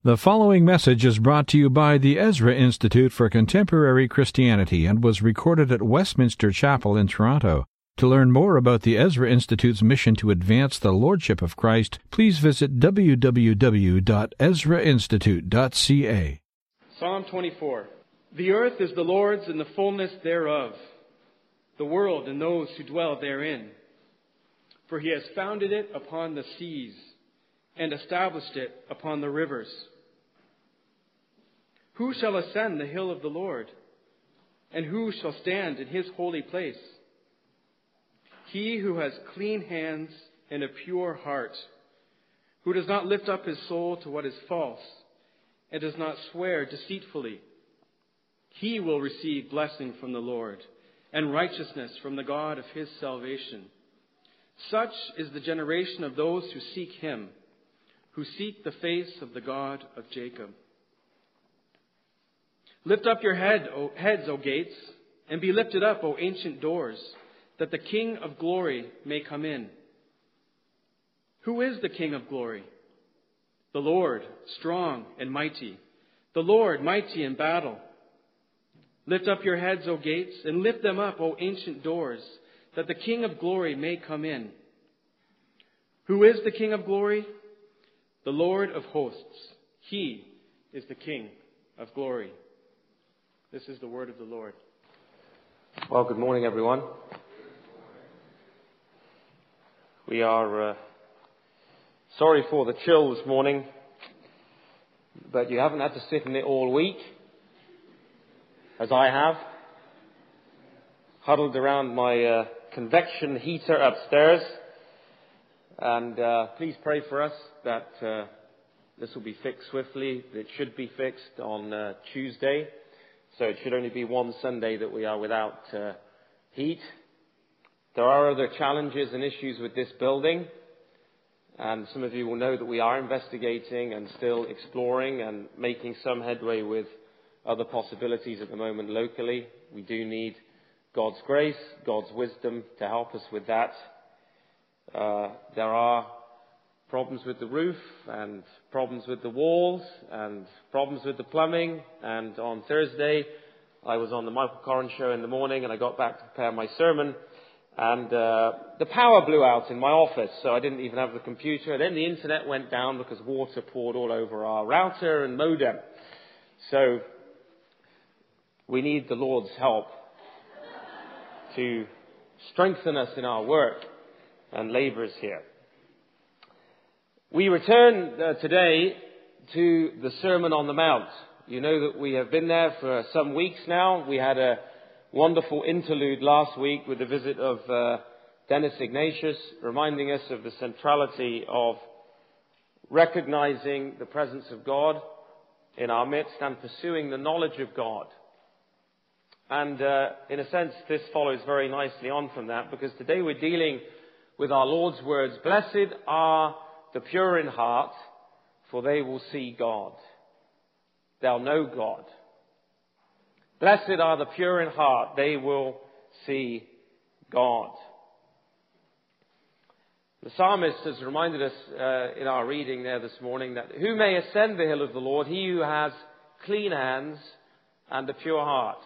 The following message is brought to you by the Ezra Institute for Contemporary Christianity and was recorded at Westminster Chapel in Toronto. To learn more about the Ezra Institute's mission to advance the Lordship of Christ, please visit www.ezrainstitute.ca. Psalm 24. The earth is the Lord's and the fullness thereof, the world and those who dwell therein. For he has founded it upon the seas and established it upon the rivers. Who shall ascend the hill of the Lord? And who shall stand in his holy place? He who has clean hands and a pure heart, who does not lift up his soul to what is false, and does not swear deceitfully. He will receive blessing from the Lord, and righteousness from the God of his salvation. Such is the generation of those who seek him, who seek the face of the God of Jacob. Lift up your heads, O gates, and be lifted up, O ancient doors, that the King of glory may come in. Who is the King of glory? The Lord, strong and mighty, the Lord mighty in battle. Lift up your heads, O gates, and lift them up, O ancient doors, that the King of glory may come in. Who is the King of glory? The Lord of hosts. He is the King of glory. This is the word of the Lord. Well, good morning, everyone. We are sorry for the chill this morning, but you haven't had to sit in it all week, as I have, huddled around my convection heater upstairs. And please pray for us that this will be fixed swiftly. It should be fixed on Tuesday. So it should only be one Sunday that we are without heat. There are other challenges and issues with this building. And some of you will know that we are investigating and still exploring and making some headway with other possibilities at the moment locally. We do need God's grace, God's wisdom to help us with that. There are problems with the roof and problems with the walls and problems with the plumbing. And on Thursday, I was on the Michael Corrin show in the morning and I got back to prepare my sermon. And the power blew out in my office, so I didn't even have the computer. And then the internet went down because water poured all over our router and modem. So we need the Lord's help to strengthen us in our work and labours here. We return today to the Sermon on the Mount. You know that we have been there for some weeks now. We had a wonderful interlude last week with the visit of Dennis Ignatius, reminding us of the centrality of recognizing the presence of God in our midst and pursuing the knowledge of God. And in a sense, this follows very nicely on from that, because today we're dealing with our Lord's words, "Blessed are the pure in heart, for they will see God." They'll know God. Blessed are the pure in heart, they will see God. The psalmist has reminded us in our reading there this morning that who may ascend the hill of the Lord? He who has clean hands and a pure heart.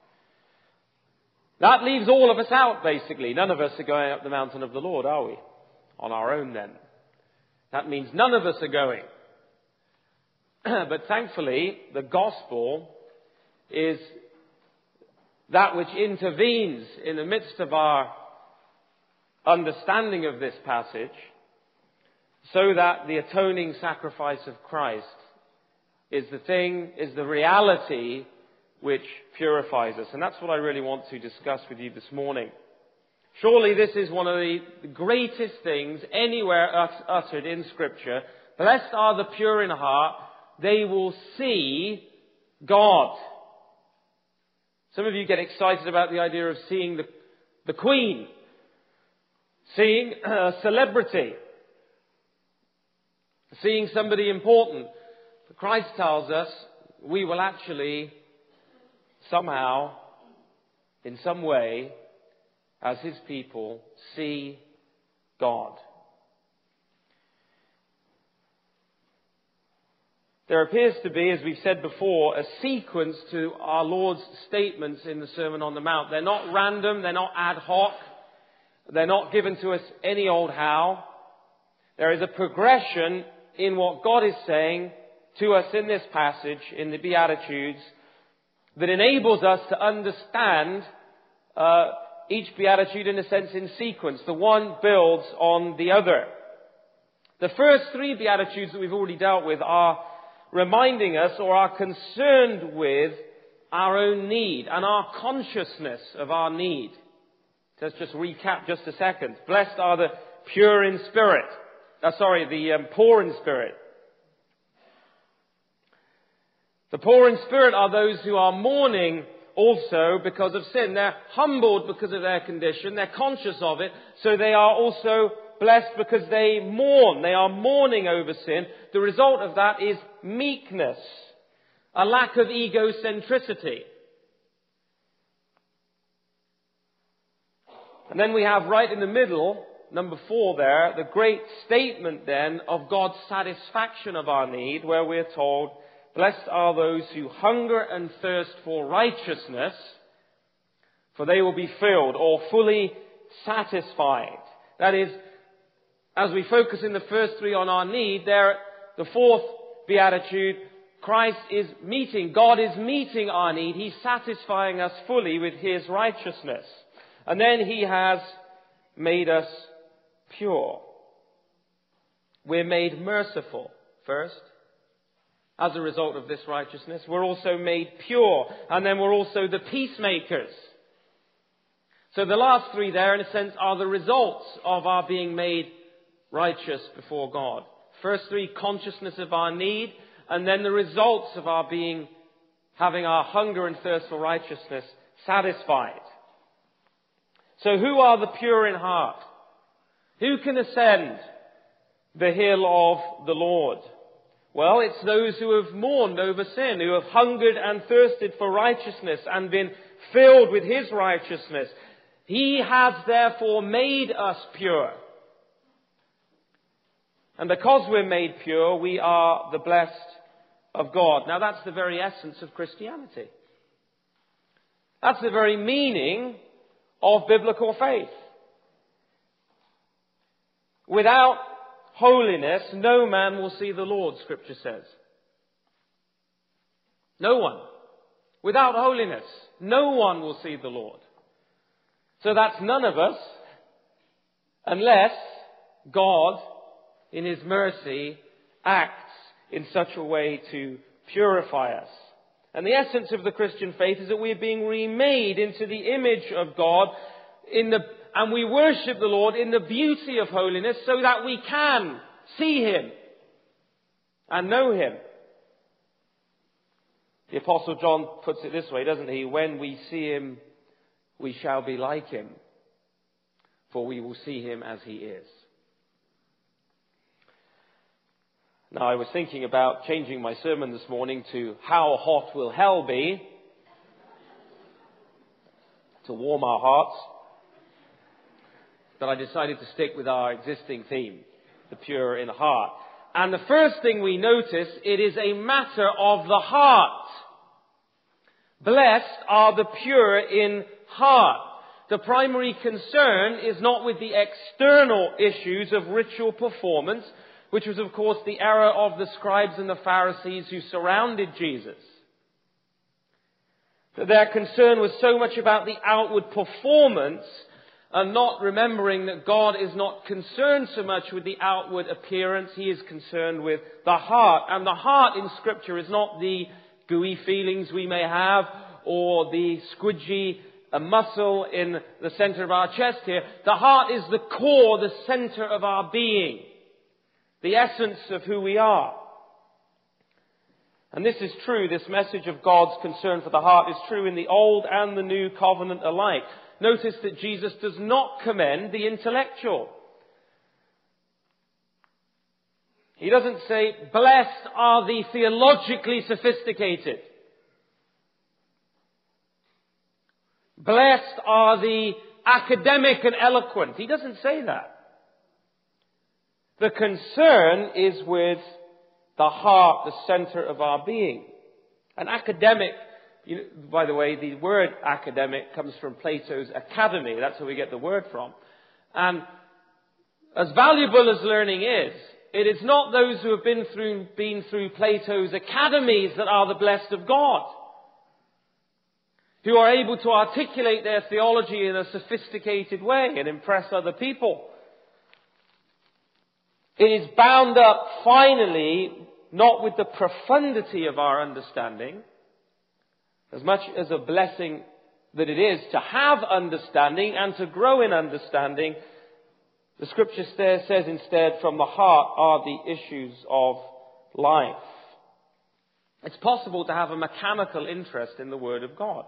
That leaves all of us out, basically. None of us are going up the mountain of the Lord, are we? On our own, then. That means none of us are going. But thankfully, the gospel is that which intervenes in the midst of our understanding of this passage, so that the atoning sacrifice of Christ is the reality which purifies us. And that's what I really want to discuss with you this morning. Surely this is one of the greatest things anywhere uttered in Scripture. Blessed are the pure in heart, they will see God. Some of you get excited about the idea of seeing the Queen, seeing a celebrity, seeing somebody important. But Christ tells us we will actually somehow, in some way, as his people, see God. There appears to be, as we've said before, a sequence to our Lord's statements in the Sermon on the Mount. They're not random, they're not ad hoc, they're not given to us any old how. There is a progression in what God is saying to us in this passage, in the Beatitudes, that enables us to understand each Beatitude in a sense in sequence. The one builds on the other. The first three Beatitudes that we've already dealt with are reminding us or are concerned with our own need and our consciousness of our need. Let's just recap just a second. Blessed are the pure in spirit. The poor in spirit. The poor in spirit are those who are mourning also because of sin. They're humbled because of their condition. They're conscious of it. So they are also blessed because they mourn. They are mourning over sin. The result of that is meekness, a lack of egocentricity. And then we have right in the middle, number 4 there, the great statement then of God's satisfaction of our need, where we're told, blessed are those who hunger and thirst for righteousness, for they will be filled or fully satisfied. That is, as we focus in the first 3 on our need, there, the 4th Beatitude, Christ is meeting, God is meeting our need. He's satisfying us fully with His righteousness. And then He has made us pure. We're made merciful first. As a result of this righteousness, we're also made pure. And then we're also the peacemakers. So the last 3 there, in a sense, are the results of our being made righteous before God. First 3, consciousness of our need. And then the results of our having our hunger and thirst for righteousness satisfied. So who are the pure in heart? Who can ascend the hill of the Lord? Well, it's those who have mourned over sin, who have hungered and thirsted for righteousness and been filled with His righteousness. He has therefore made us pure. And because we're made pure, we are the blessed of God. Now that's the very essence of Christianity. That's the very meaning of biblical faith. Without holiness, no man will see the Lord, Scripture says. No one. Without holiness, no one will see the Lord. So that's none of us, unless God, in His mercy, acts in such a way to purify us. And the essence of the Christian faith is that we are being remade into the image of God and we worship the Lord in the beauty of holiness so that we can see Him and know Him. The Apostle John puts it this way, doesn't he? When we see Him, we shall be like Him, for we will see Him as He is. Now, I was thinking about changing my sermon this morning to How Hot Will Hell Be? To warm our hearts. But I decided to stick with our existing theme, the pure in heart. And the first thing we notice, it is a matter of the heart. Blessed are the pure in heart. The primary concern is not with the external issues of ritual performance, which was, of course, the error of the scribes and the Pharisees who surrounded Jesus. That their concern was so much about the outward performance and not remembering that God is not concerned so much with the outward appearance. He is concerned with the heart. And the heart in Scripture is not the gooey feelings we may have or the squidgy muscle in the center of our chest here. The heart is the core, the center of our being. The essence of who we are. And this is true, this message of God's concern for the heart is true in the Old and the New Covenant alike. Notice that Jesus does not commend the intellectual. He doesn't say, blessed are the theologically sophisticated. Blessed are the academic and eloquent. He doesn't say that. The concern is with the heart, the center of our being. An academic, by the way, the word academic comes from Plato's academy. That's where we get the word from. And as valuable as learning is, it is not those who have been through Plato's academies that are the blessed of God, who are able to articulate their theology in a sophisticated way and impress other people. It is bound up finally not with the profundity of our understanding, as much as a blessing that it is to have understanding and to grow in understanding. The scripture says instead, from the heart are the issues of life. It's possible to have a mechanical interest in the Word of God.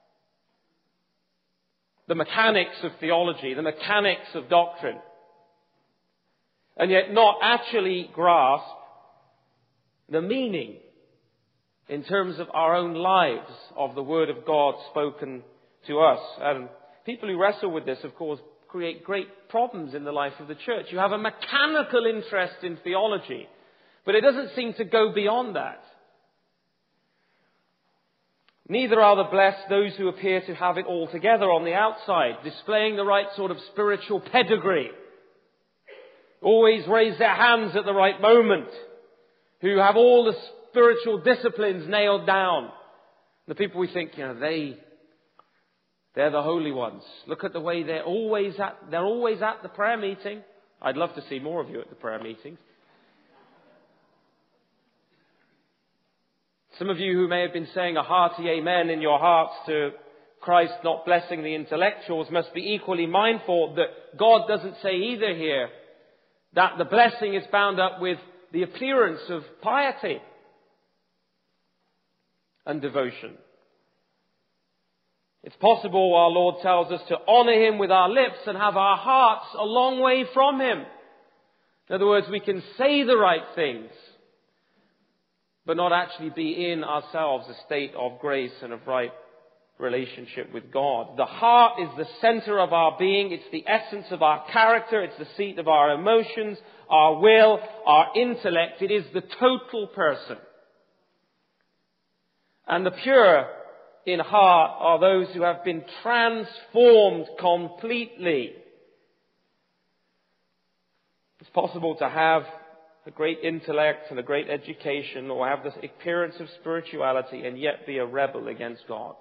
The mechanics of theology, the mechanics of doctrine, and yet not actually grasp the meaning in terms of our own lives of the Word of God spoken to us. And people who wrestle with this, of course, create great problems in the life of the church. You have a mechanical interest in theology, but it doesn't seem to go beyond that. Neither are the blessed those who appear to have it all together on the outside, displaying the right sort of spiritual pedigree, always raise their hands at the right moment, who have all the spiritual disciplines nailed down. The people we think, they're the holy ones. Look at the way they're always at the prayer meeting. I'd love to see more of you at the prayer meetings. Some of you who may have been saying a hearty amen in your hearts to Christ not blessing the intellectuals must be equally mindful that God doesn't say either here that the blessing is bound up with the appearance of piety and devotion. It's possible, our Lord tells us, to honor Him with our lips and have our hearts a long way from Him. In other words, we can say the right things, but not actually be in ourselves a state of grace and of right relationship with God. The heart is the center of our being. It's the essence of our character. It's the seat of our emotions, our will, our intellect. It is the total person. And the pure in heart are those who have been transformed completely. It's possible to have a great intellect and a great education, or have this appearance of spirituality and yet be a rebel against God.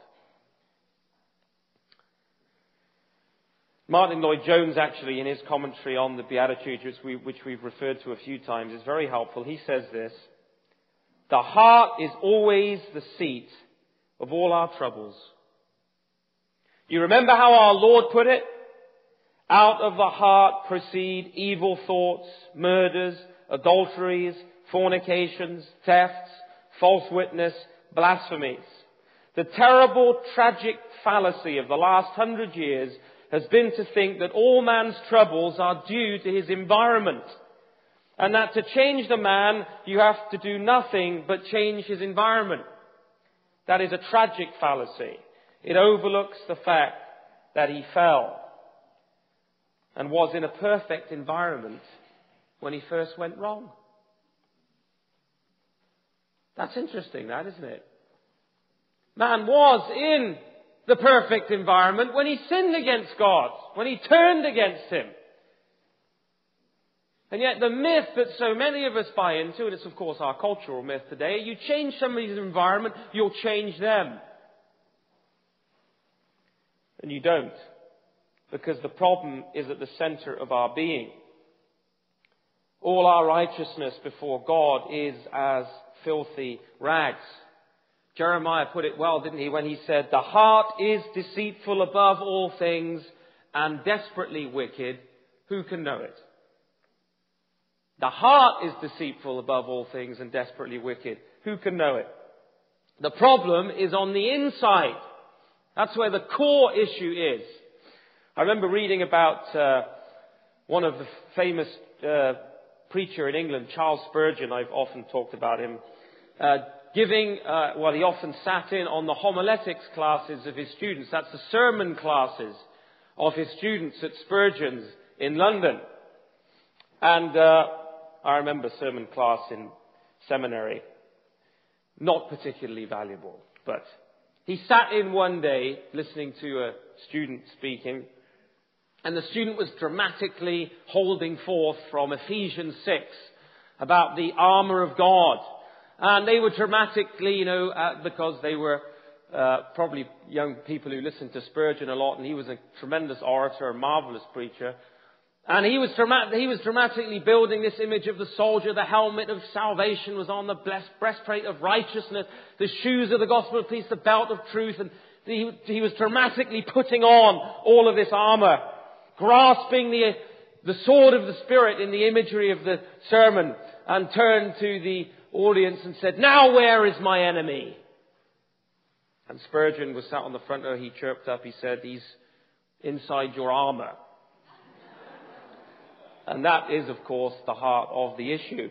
Martin Lloyd-Jones, actually, in his commentary on the Beatitudes, which we've referred to a few times, is very helpful. He says this: the heart is always the seat of all our troubles. You remember how our Lord put it? Out of the heart proceed evil thoughts, murders, adulteries, fornications, thefts, false witness, blasphemies. The terrible, tragic fallacy of the last 100 years has been to think that all man's troubles are due to his environment, and that to change the man, you have to do nothing but change his environment. That is a tragic fallacy. It overlooks the fact that he fell and was in a perfect environment when he first went wrong. That's interesting, that, isn't it? Man was in the perfect environment when he sinned against God, when he turned against Him. And yet the myth that so many of us buy into, and it's of course our cultural myth today, you change somebody's environment, you'll change them. And you don't. Because the problem is at the center of our being. All our righteousness before God is as filthy rags. Jeremiah put it well, didn't he, when he said, the heart is deceitful above all things and desperately wicked. Who can know it? The heart is deceitful above all things and desperately wicked. Who can know it? The problem is on the inside. That's where the core issue is. I remember reading about one of the famous preacher in England, Charles Spurgeon. I've often talked about him. He often sat in on the homiletics classes of his students. That's the sermon classes of his students at Spurgeon's in London. And I remember sermon class in seminary. Not particularly valuable, but he sat in one day listening to a student speaking, and the student was dramatically holding forth from Ephesians 6 about the armor of God. And they were dramatically, because they were probably young people who listened to Spurgeon a lot, and he was a tremendous orator, a marvelous preacher. And he was dramatically building this image of the soldier. The helmet of salvation was on, the breastplate of righteousness, the shoes of the gospel of peace, the belt of truth. And he was dramatically putting on all of this armor, grasping the sword of the Spirit in the imagery of the sermon, and turned to the audience and said, "Now where is my enemy?" And Spurgeon was sat on the front row. He chirped up. He said, "He's inside your armor." And that is, of course, the heart of the issue.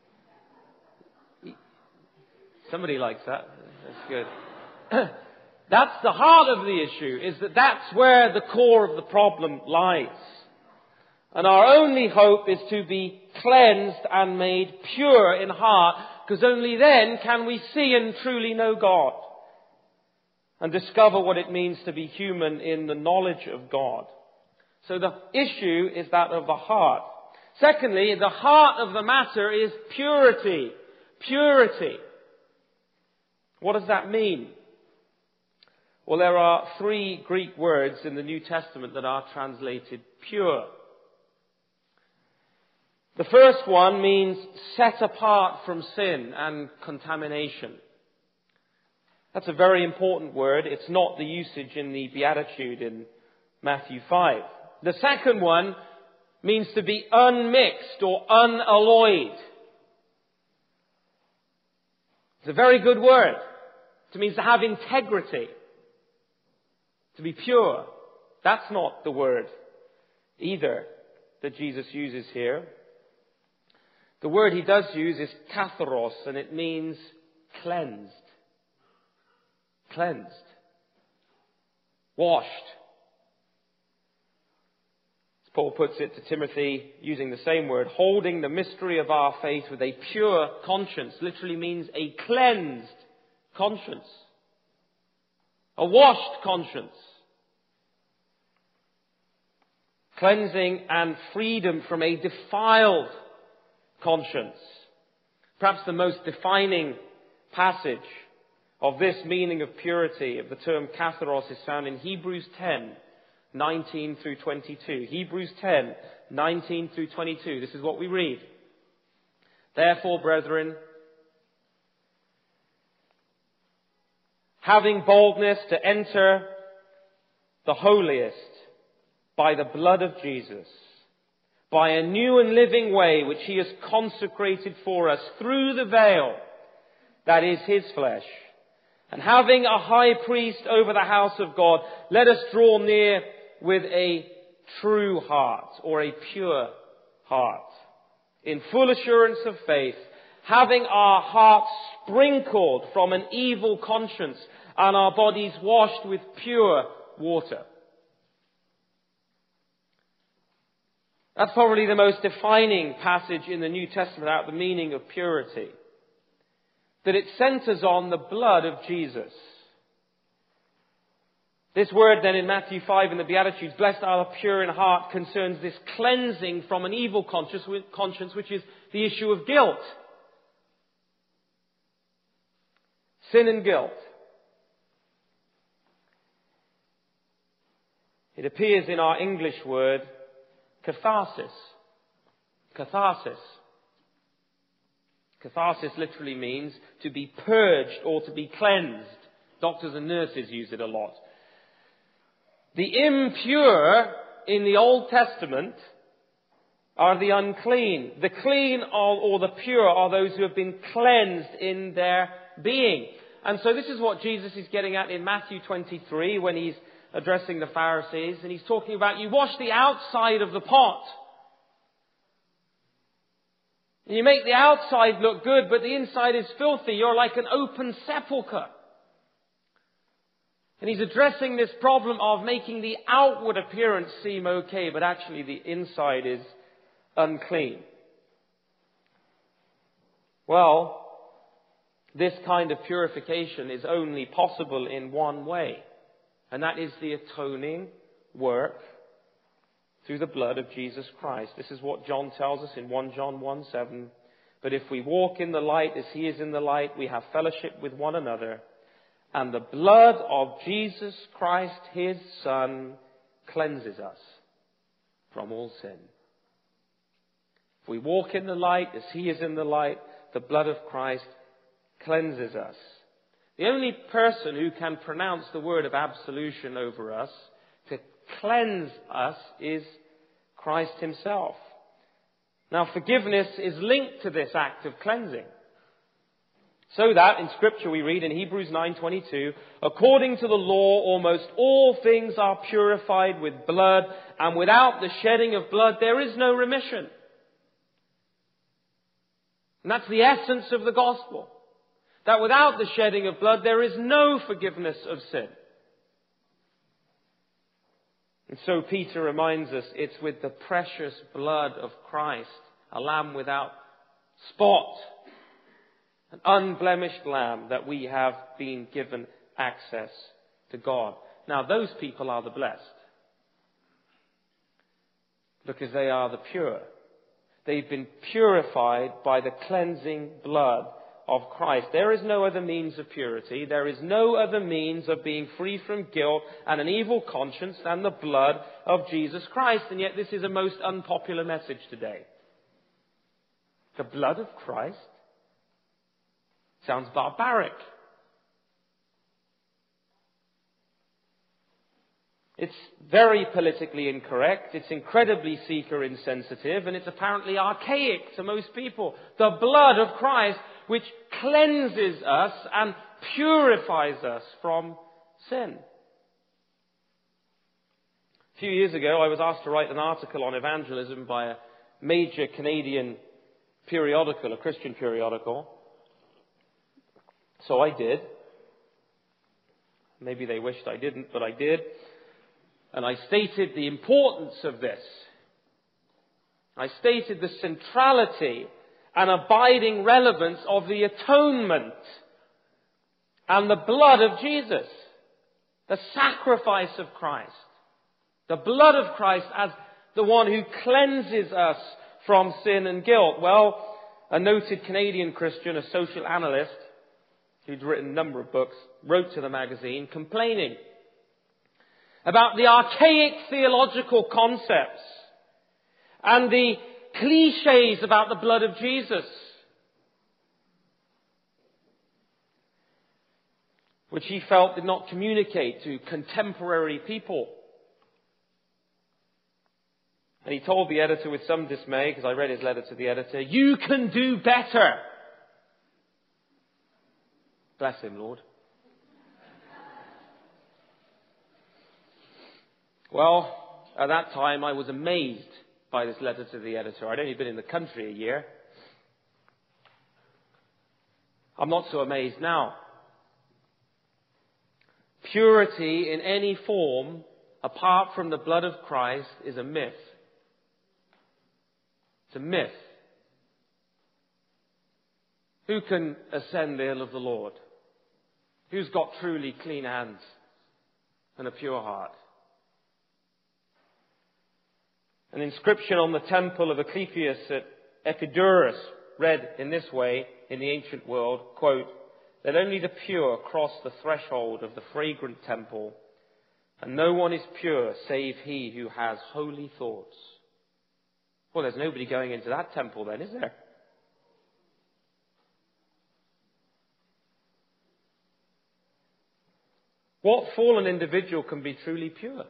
Somebody likes that. That's good. That's the heart of the issue, is that's where the core of the problem lies. And our only hope is to be cleansed and made pure in heart, because only then can we see and truly know God and discover what it means to be human in the knowledge of God. So the issue is that of the heart. Secondly, the heart of the matter is purity. Purity. What does that mean? Well, there are 3 Greek words in the New Testament that are translated pure. The first one means set apart from sin and contamination. That's a very important word. It's not the usage in the Beatitude in Matthew 5. The second one means to be unmixed or unalloyed. It's a very good word. It means to have integrity, to be pure. That's not the word either that Jesus uses here. The word he does use is katharos, and it means cleansed. Cleansed. Washed. As Paul puts it to Timothy, using the same word, holding the mystery of our faith with a pure conscience, literally means a cleansed conscience. A washed conscience. Cleansing and freedom from a defiled conscience. Perhaps the most defining passage of this meaning of purity, of the term katharos, is found in Hebrews 10, 19 through 22. Hebrews 10, 19 through 22. This is what we read. Therefore, brethren, having boldness to enter the holiest by the blood of Jesus, by a new and living way which he has consecrated for us through the veil, that is his flesh. And having a high priest over the house of God, let us draw near with a true heart, or a pure heart, in full assurance of faith, having our hearts sprinkled from an evil conscience and our bodies washed with pure water. That's probably the most defining passage in the New Testament about the meaning of purity. That it centers on the blood of Jesus. This word then in Matthew 5 in the Beatitudes, blessed are the pure in heart, concerns this cleansing from an evil conscience, which is the issue of guilt. Sin and guilt. It appears in our English word, catharsis. Catharsis. Catharsis literally means to be purged or to be cleansed. Doctors and nurses use it a lot. The impure in the Old Testament are the unclean. The clean or the pure are those who have been cleansed in their being. And so this is what Jesus is getting at in Matthew 23 when he's addressing the Pharisees. And he's talking about, you wash the outside of the pot. And you make the outside look good, but the inside is filthy. You're like an open sepulchre. And he's addressing this problem of making the outward appearance seem okay, but actually the inside is unclean. Well, this kind of purification is only possible in one way, and that is the atoning work through the blood of Jesus Christ. This is what John tells us in 1 John 1:7. But if we walk in the light as he is in the light, we have fellowship with one another, and the blood of Jesus Christ, his Son, cleanses us from all sin. If we walk in the light as he is in the light, the blood of Christ cleanses us. The only person who can pronounce the word of absolution over us, to cleanse us, is Christ himself. Now, forgiveness is linked to this act of cleansing. So that, in Scripture we read in Hebrews 9:22, according to the law, almost all things are purified with blood, and without the shedding of blood there is no remission. And that's the essence of the gospel. That without the shedding of blood, there is no forgiveness of sin. And so Peter reminds us it's with the precious blood of Christ, a lamb without spot, an unblemished lamb, that we have been given access to God. Now, those people are the blessed, because they are the pure. They've been purified by the cleansing blood of Christ. There is no other means of purity. There is no other means of being free from guilt and an evil conscience than the blood of Jesus Christ. And yet this is a most unpopular message today. The blood of Christ sounds barbaric. It's very politically incorrect, it's incredibly seeker insensitive, and it's apparently archaic to most people. The blood of Christ, which cleanses us and purifies us from sin. A few years ago, I was asked to write an article on evangelism by a major Canadian periodical, a Christian periodical. So I did. Maybe they wished I didn't, but I did. And I stated the importance of this. I stated the centrality and abiding relevance of the atonement and the blood of Jesus. The sacrifice of Christ. The blood of Christ as the one who cleanses us from sin and guilt. Well, a noted Canadian Christian, a social analyst, who'd written a number of books, wrote to the magazine complaining about the archaic theological concepts and the cliches about the blood of Jesus, which he felt did not communicate to contemporary people. And he told the editor with some dismay, because I read his letter to the editor, "You can do better." Bless him, Lord. Well, at that time I was amazed by this letter to the editor. I'd only been in the country a year. I'm not so amazed now. Purity in any form, apart from the blood of Christ, is a myth. It's a myth. Who can ascend the hill of the Lord? Who's got truly clean hands and a pure heart? An inscription on the temple of Asclepius at Epidurus read in this way in the ancient world, quote, "That only the pure cross the threshold of the fragrant temple, and no one is pure save he who has holy thoughts." Well, there's nobody going into that temple then, is there? What fallen individual can be truly pure?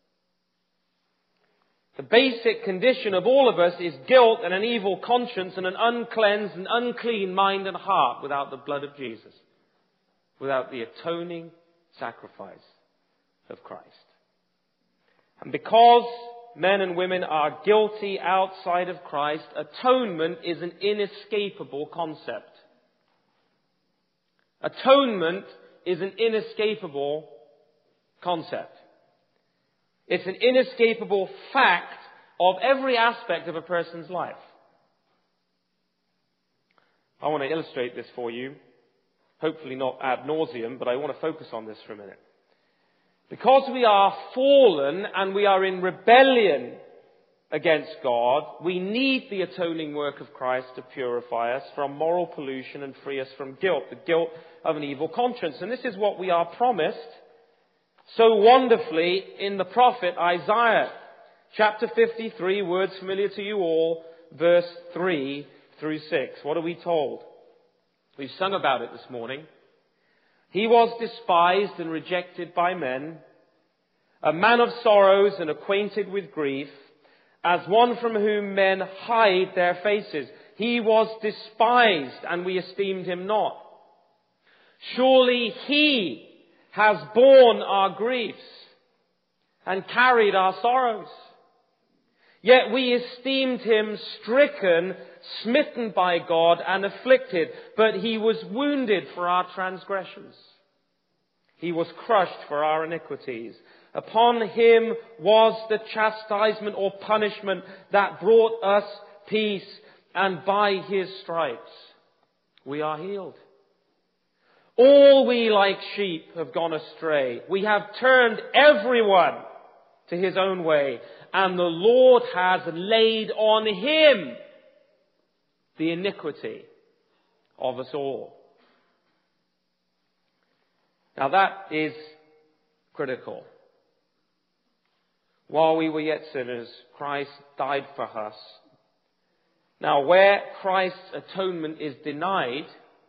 The basic condition of all of us is guilt and an evil conscience and an uncleansed and unclean mind and heart without the blood of Jesus, without the atoning sacrifice of Christ. And because men and women are guilty outside of Christ, atonement is an inescapable concept. Atonement is an inescapable concept. It's an inescapable fact of every aspect of a person's life. I want to illustrate this for you hopefully not ad nauseum, but I want to focus on this for a minute. Because we are fallen and we are in rebellion against God, we need the atoning work of Christ to purify us from moral pollution and free us from guilt, the guilt of an evil conscience. And this is what we are promised so wonderfully in the prophet Isaiah. Chapter 53, words familiar to you all, verse 3 through 6. What are we told? We've sung about it this morning. He was despised and rejected by men, a man of sorrows and acquainted with grief, as one from whom men hide their faces. He was despised, and we esteemed him not. Surely he has borne our griefs and carried our sorrows. Yet we esteemed him stricken, smitten by God, and afflicted. But he was wounded for our transgressions. He was crushed for our iniquities. Upon him was the chastisement or punishment that brought us peace, and by his stripes we are healed. All we like sheep have gone astray. We have turned everyone to his own way, and the Lord has laid on him the iniquity of us all. Now that is critical. While we were yet sinners, Christ died for us. Now, where Christ's atonement is denied,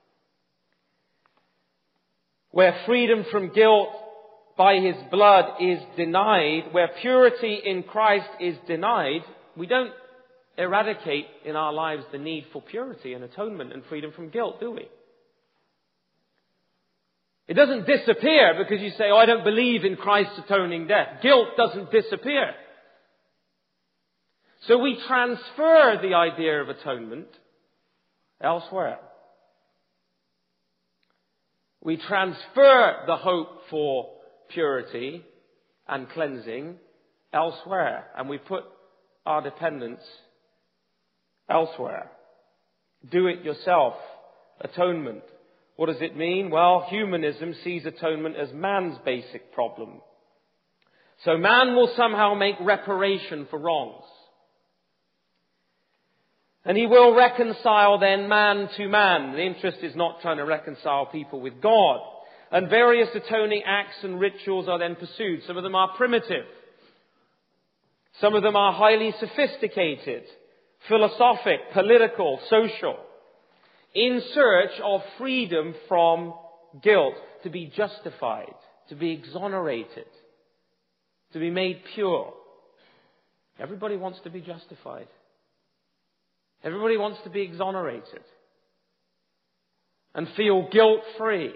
where freedom from guilt by his blood is denied, where purity in Christ is denied, we don't eradicate in our lives the need for purity and atonement and freedom from guilt, do we? It doesn't disappear because you say, oh, I don't believe in Christ's atoning death. Guilt doesn't disappear. So we transfer the idea of atonement elsewhere. We transfer the hope for purity and cleansing elsewhere. And we put our dependence elsewhere. Do it yourself. Atonement. What does it mean? Well, humanism sees atonement as man's basic problem. So man will somehow make reparation for wrongs. And he will reconcile then man to man. The interest is not trying to reconcile people with God. And various atoning acts and rituals are then pursued. Some of them are primitive. Some of them are highly sophisticated, philosophic, political, social, in search of freedom from guilt, to be justified, to be exonerated, to be made pure. Everybody wants to be justified. Everybody wants to be exonerated and feel guilt-free.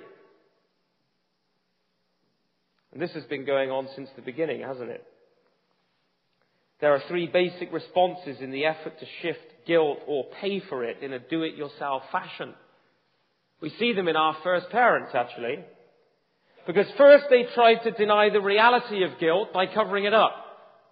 And this has been going on since the beginning, hasn't it? There are three basic responses in the effort to shift guilt or pay for it in a do-it-yourself fashion. We see them in our first parents, actually. Because first they tried to deny the reality of guilt by covering it up.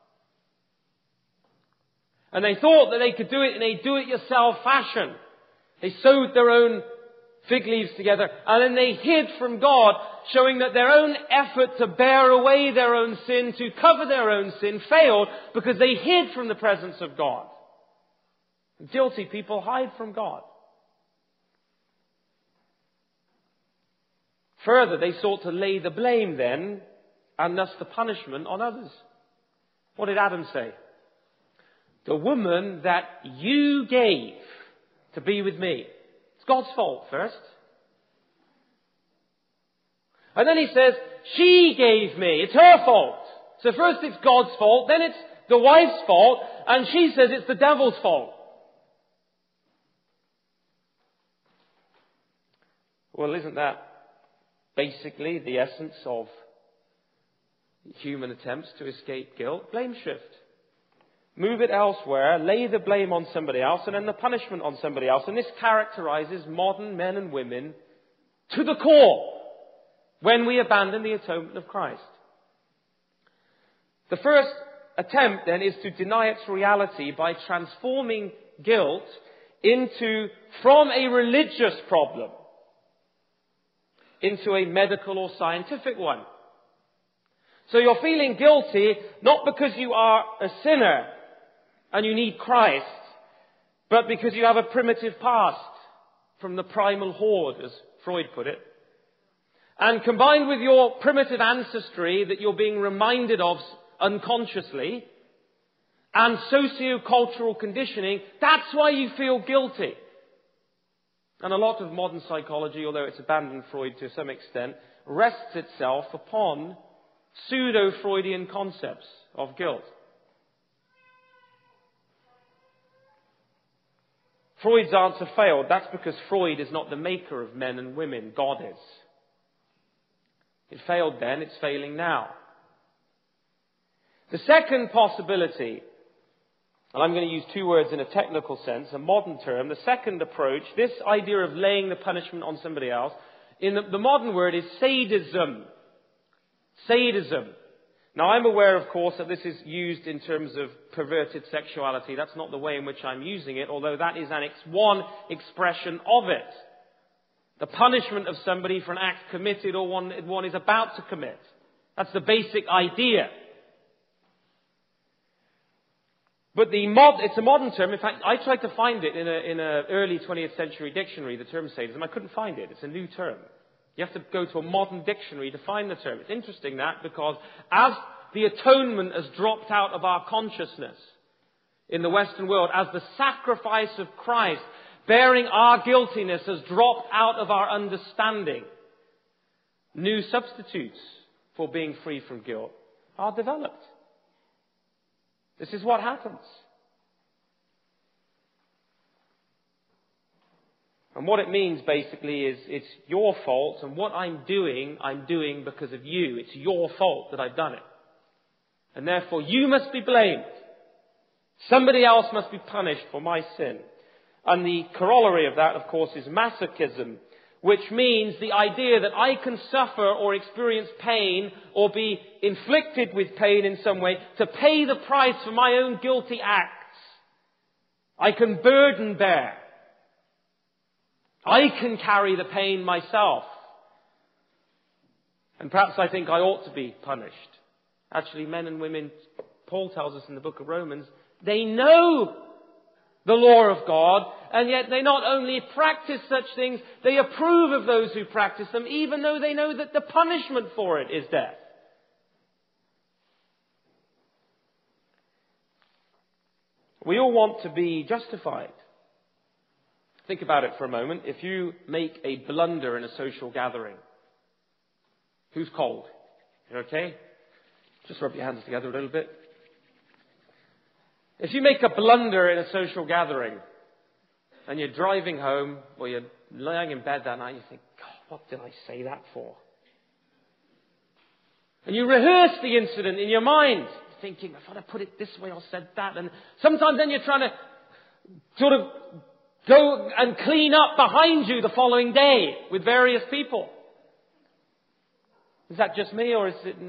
And they thought that they could do it in a do-it-yourself fashion. They sewed their own fig leaves together, and then they hid from God, showing that their own effort to bear away their own sin, to cover their own sin, failed because they hid from the presence of God. Guilty people hide from God. Further, they sought to lay the blame then, and thus the punishment, on others. What did Adam say? The woman that you gave to be with me. It's God's fault first. And then he says, she gave me. It's her fault. So first it's God's fault, then it's the wife's fault, and she says it's the devil's fault. Well, isn't that basically the essence of human attempts to escape guilt? Blame shift. Move it elsewhere, lay the blame on somebody else, and then the punishment on somebody else. And this characterizes modern men and women to the core when we abandon the atonement of Christ. The first attempt then is to deny its reality by transforming guilt from a religious problem into a medical or scientific one. So you're feeling guilty not because you are a sinner and you need Christ, but because you have a primitive past from the primal horde, as Freud put it. And combined with your primitive ancestry that you're being reminded of unconsciously, and socio-cultural conditioning, that's why you feel guilty. And a lot of modern psychology, although it's abandoned Freud to some extent, rests itself upon pseudo-Freudian concepts of guilt. Freud's answer failed. That's because Freud is not the maker of men and women. God is. It failed then, it's failing now. The second possibility, and I'm going to use two words in a technical sense, a modern term, the second approach, this idea of laying the punishment on somebody else, in the modern word is sadism. Sadism. Now I'm aware, of course, that this is used in terms of perverted sexuality. That's not the way in which I'm using it, although that is one expression of it. The punishment of somebody for an act committed or one is about to commit. That's the basic idea. But it's a modern term. In fact, I tried to find it in an early 20th century dictionary, the term sadism. I couldn't find it. It's a new term. You have to go to a modern dictionary to find the term. It's interesting that because as the atonement has dropped out of our consciousness in the Western world, as the sacrifice of Christ bearing our guiltiness has dropped out of our understanding, new substitutes for being free from guilt are developed. This is what happens. And what it means basically is it's your fault, and what I'm doing because of you. It's your fault that I've done it. And therefore you must be blamed. Somebody else must be punished for my sin. And the corollary of that, of course, is masochism, which means the idea that I can suffer or experience pain or be inflicted with pain in some way to pay the price for my own guilty acts. I can burden bear. I can carry the pain myself. And perhaps I think I ought to be punished. Actually, men and women, Paul tells us in the book of Romans, they know the law of God, and yet they not only practice such things, they approve of those who practice them, even though they know that the punishment for it is death. We all want to be justified. Think about it for a moment. If you make a blunder in a social gathering, who's cold? You okay? Just rub your hands together a little bit. If you make a blunder in a social gathering and you're driving home or you're lying in bed that night, you think, God, what did I say that for? And you rehearse the incident in your mind, thinking, if I'd have put it this way or said that. And sometimes then you're trying to sort of go and clean up behind you the following day with various people. Is that just me or is it...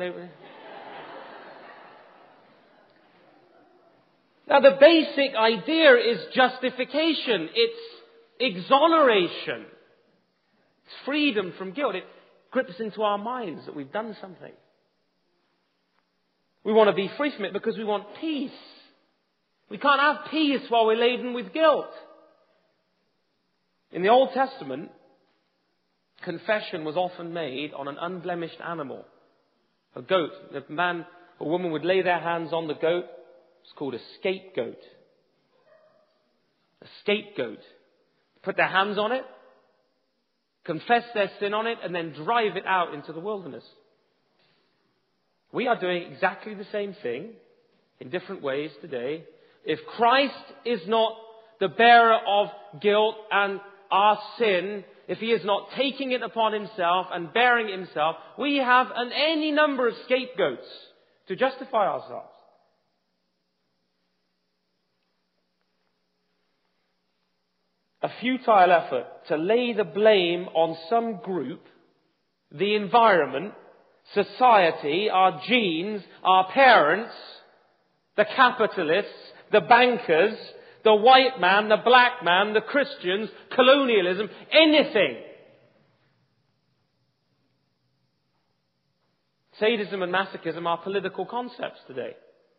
Now the basic idea is justification. It's exoneration. It's freedom from guilt. It grips into our minds that we've done something. We want to be free from it because we want peace. We can't have peace while we're laden with guilt. In the Old Testament, confession was often made on an unblemished animal, a goat. A man or woman would lay their hands on the goat. It's called a scapegoat. A scapegoat. Put their hands on it, confess their sin on it, and then drive it out into the wilderness. We are doing exactly the same thing in different ways today. If Christ is not the bearer of guilt and our sin, if he is not taking it upon himself and bearing it himself, we have any number of scapegoats to justify ourselves. A futile effort to lay the blame on some group, the environment, society, our genes, our parents, the capitalists, the bankers, the white man, the black man, the Christians, colonialism, anything Sadism and masochism are political concepts today.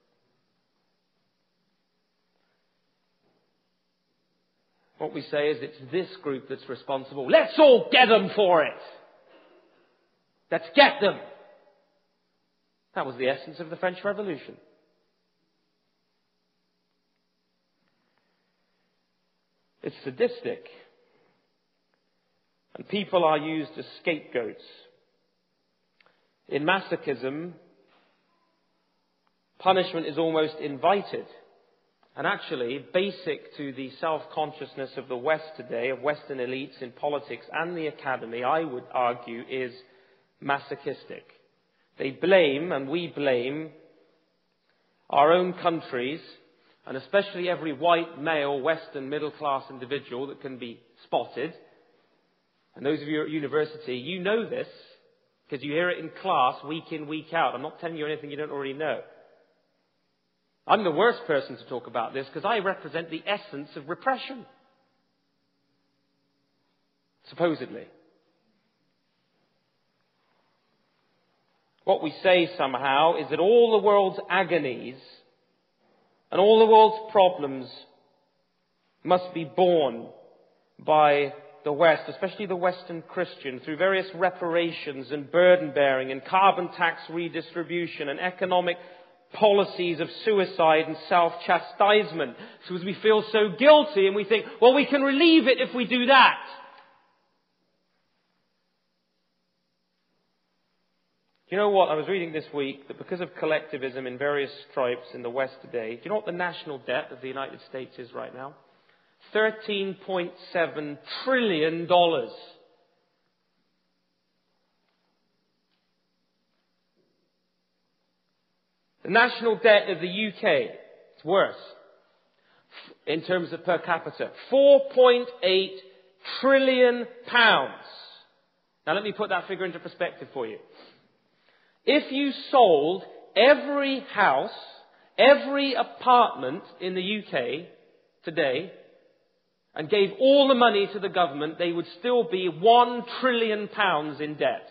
What we say is it's this group that's responsible. Let's all get them for it. Let's get them. That was the essence of the French Revolution. It's sadistic. And people are used as scapegoats. In masochism, punishment is almost invited. And actually, basic to the self-consciousness of the West today, of Western elites in politics and the academy, I would argue, is masochistic. They blame, and we blame, our own countries, and especially every white, male, Western, middle-class individual that can be spotted. And those of you at university, you know this, because you hear it in class week in, week out. I'm not telling you anything you don't already know. I'm the worst person to talk about this because I represent the essence of repression. Supposedly. What we say somehow is that all the world's agonies and all the world's problems must be borne by the West, especially the Western Christian, through various reparations and burden-bearing and carbon tax redistribution and economic policies of suicide and self-chastisement. So as we feel so guilty and we think, well, we can relieve it if we do that. You know what? I was reading this week that because of collectivism in various stripes in the West today, do you know what the national debt of the United States is right now? $13.7 trillion. The national debt of the UK, it's worse in terms of per capita. £4.8 trillion. Now let me put that figure into perspective for you. If you sold every house, every apartment in the UK today, and gave all the money to the government, they would still be £1 trillion in debt.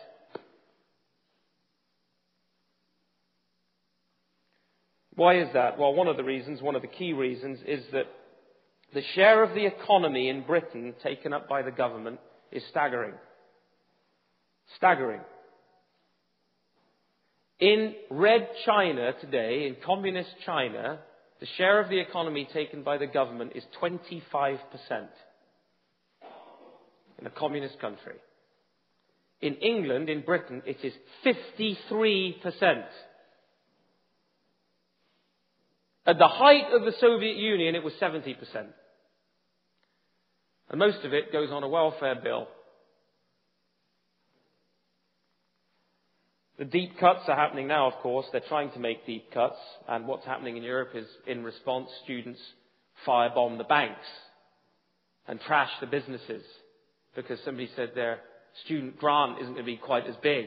Why is that? Well, one of the key reasons, is that the share of the economy in Britain taken up by the government is staggering. Staggering. In Red China today, in communist China, the share of the economy taken by the government is 25%. In a communist country. In England, in Britain, it is 53%. At the height of the Soviet Union, it was 70%. And most of it goes on a welfare bill. The deep cuts are happening now, of course. They're trying to make deep cuts. And what's happening in Europe is, in response, students firebomb the banks and trash the businesses because somebody said their student grant isn't going to be quite as big.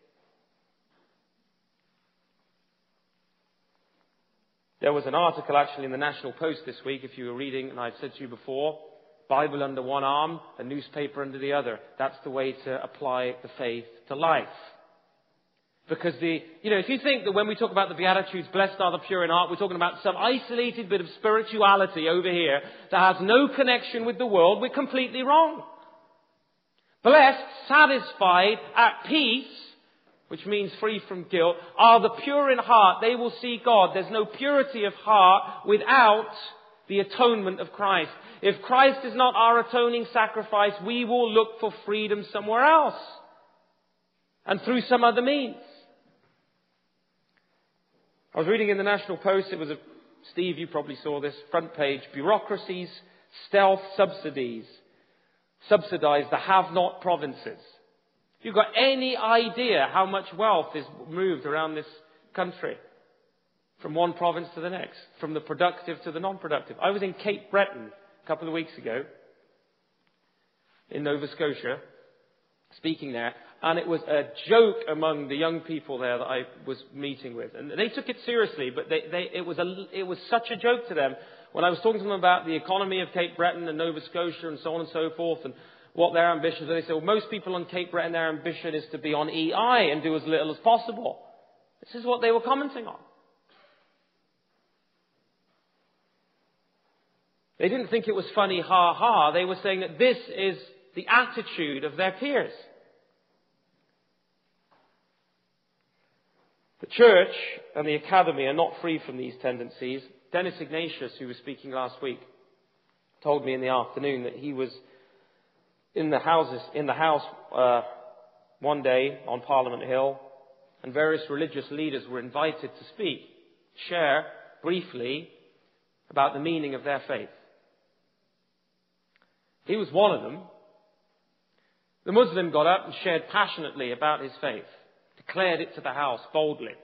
There was an article actually in the National Post this week, if you were reading, and I've said to you before, Bible under one arm, a newspaper under the other. That's the way to apply the faith to life. Because if you think that when we talk about the Beatitudes, blessed are the pure in heart, we're talking about some isolated bit of spirituality over here that has no connection with the world, we're completely wrong. Blessed, satisfied, at peace, which means free from guilt, are the pure in heart. They will see God. There's no purity of heart without the atonement of Christ. If Christ is not our atoning sacrifice, we will look for freedom somewhere else. And through some other means. I was reading in the National Post, it was Steve, you probably saw this, front page, bureaucracies, stealth subsidies, subsidize the have-not provinces. If you've got any idea how much wealth is moved around this country, from one province to the next, from the productive to the non-productive. I was in Cape Breton a couple of weeks ago, in Nova Scotia, speaking there, and it was a joke among the young people there that I was meeting with. And they took it seriously, but it was such a joke to them. When I was talking to them about the economy of Cape Breton and Nova Scotia and so on and so forth, and what their ambitions are, they said, well, most people on Cape Breton, their ambition is to be on EI and do as little as possible. This is what they were commenting on. They didn't think it was funny, ha ha. They were saying that this is the attitude of their peers. The church and the academy are not free from these tendencies. Dennis Ignatius, who was speaking last week, told me in the afternoon that he was in the house one day on Parliament Hill, and various religious leaders were invited to speak, share briefly about the meaning of their faith. He was one of them. The Muslim got up and shared passionately about his faith, declared it to the house boldly.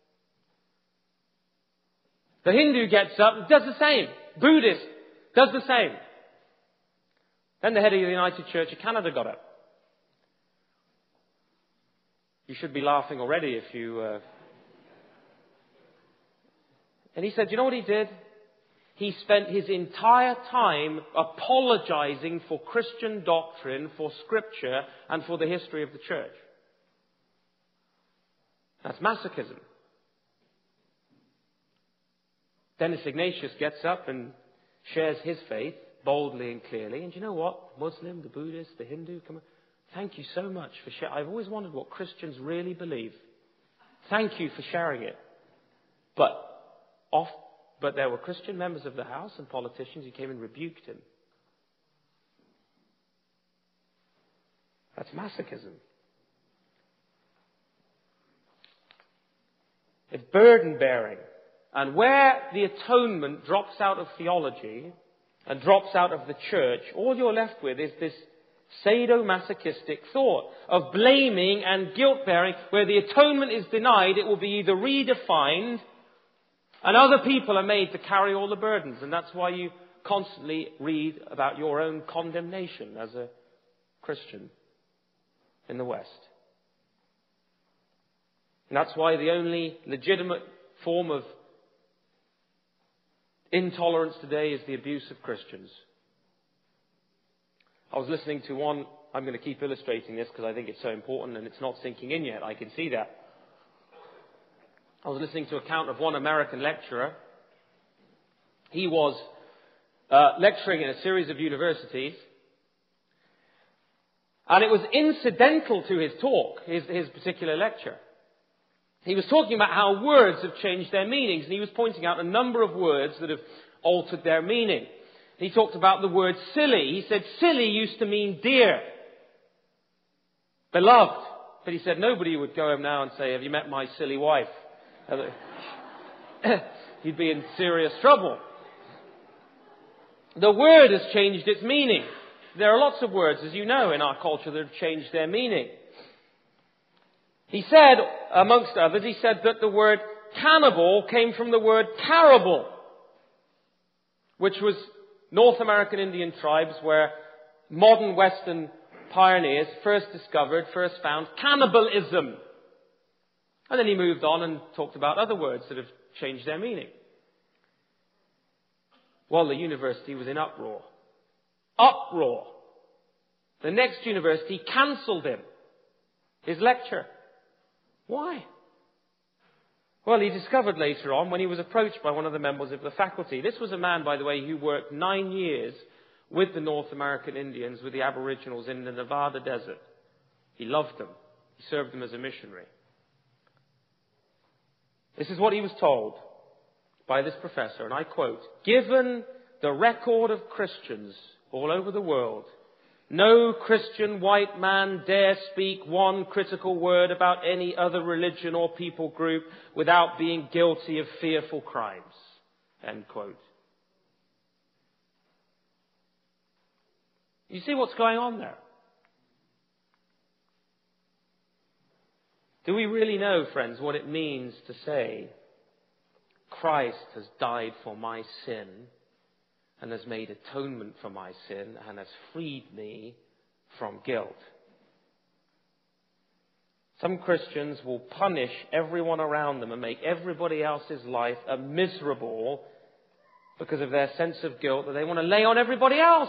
The Hindu gets up and does the same. Buddhist does the same. Then the head of the United Church of Canada got up. You should be laughing already if you... And he said, you know what he did? He spent his entire time apologizing for Christian doctrine, for Scripture, and for the history of the church. That's masochism. Dennis Ignatius gets up and shares his faith boldly and clearly. And you know what? Muslim, the Buddhist, the Hindu, come on. Thank you so much for sharing. I've always wondered what Christians really believe. Thank you for sharing it. But there were Christian members of the House and politicians who came and rebuked him. That's masochism. It's burden bearing. And where the atonement drops out of theology and drops out of the church, all you're left with is this sadomasochistic thought of blaming and guilt-bearing. Where the atonement is denied, it will be either redefined and other people are made to carry all the burdens. And that's why you constantly read about your own condemnation as a Christian in the West. And that's why the only legitimate form of intolerance today is the abuse of Christians. I was listening to one, I'm going to keep illustrating this because I think it's so important and it's not sinking in yet, I can see that. I was listening to an account of one American lecturer. He was lecturing in a series of universities, and it was incidental to his talk, his particular lecture. He was talking about how words have changed their meanings, and he was pointing out a number of words that have altered their meaning. He talked about the word silly. He said silly used to mean dear, beloved. But he said nobody would go home now and say, have you met my silly wife? You'd be in serious trouble. The word has changed its meaning. There are lots of words, as you know, in our culture that have changed their meaning. He said, amongst others, he said that the word cannibal came from the word caribal, which was North American Indian tribes where modern Western pioneers first found cannibalism. And then he moved on and talked about other words that have changed their meaning. Well, the university was in uproar. Uproar. The next university cancelled him, his lecture. Why? Well, he discovered later on when he was approached by one of the members of the faculty. This was a man, by the way, who worked 9 years with the North American Indians, with the Aboriginals in the Nevada desert. He loved them. He served them as a missionary. This is what he was told by this professor, and I quote, "Given the record of Christians all over the world, no Christian white man dare speak one critical word about any other religion or people group without being guilty of fearful crimes." End quote. You see what's going on there? Do we really know, friends, what it means to say, Christ has died for my sin and has made atonement for my sin and has freed me from guilt? Some Christians will punish everyone around them and make everybody else's life a miserable because of their sense of guilt that they want to lay on everybody else.